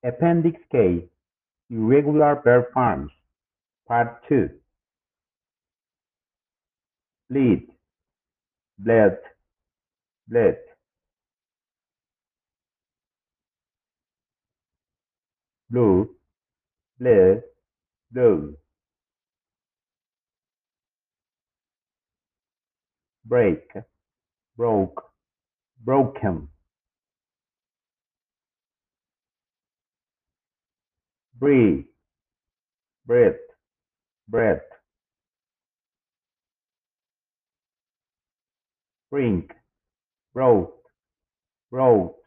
Appendix K, Irregular Verb Forms, Part 2. Bleed, bled, bled. Blew, bled, blew. Break, broke, broken. Breathe, breath, breath. Brink, brought, brought.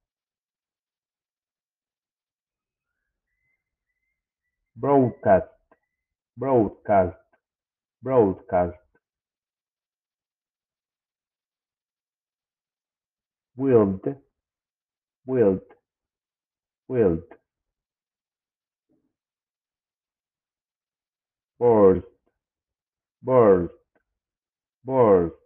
Broadcast, broadcast, broadcast. Willed, willed, willed. Burst, burst, burst.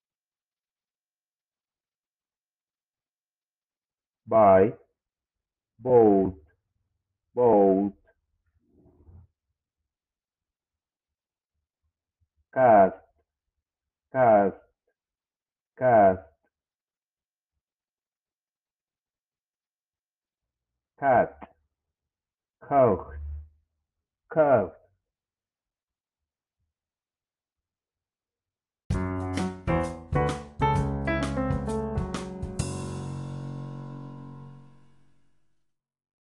By, bold, bold. Cast, cast, cast. Cat, cough, cough.